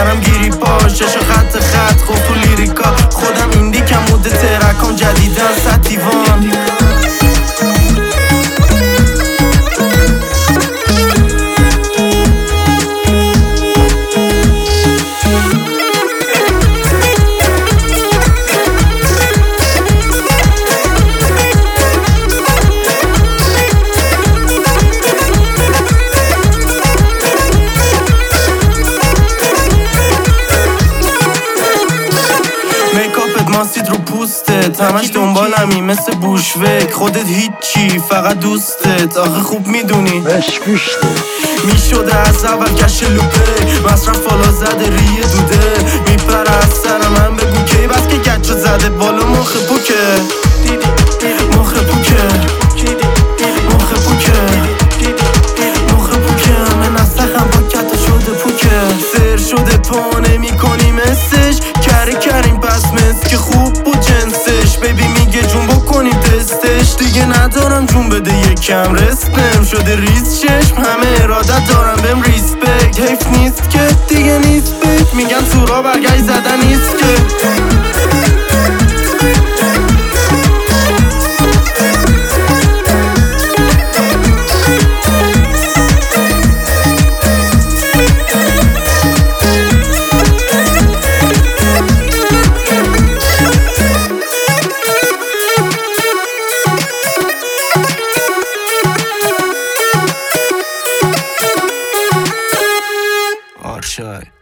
سرم گیری پاش چشا خط خوب تو لیریکا خودم ایندی کموده ترکام جدیدن ستیوان میکاپت ماسید رو پوستت همش دنبالمی مثل بوشوک خودت هیچی فقط دوستت آخه خوب میدونی میشده از اول کش لوپه مصرف فالا زده ریه دوده میپره از سر من بگو کی بس که گچو زده بالا مخ پوکه مخ پوکه مخ پوکه مخ پوکه همه نستخم پاکت شده پوکه سر شده پانه میکنی مسش کریم پس مس که خوب بود جنسش بیبی میگه جون بکنیم تستش دیگه ندارم جون بده یکم رسنم شده ریز چشم همه ارادت دارم بهم ریسپکت حیف نیست که دیگه نیست بک میگن سورا برگشت زدن نیست که Arşay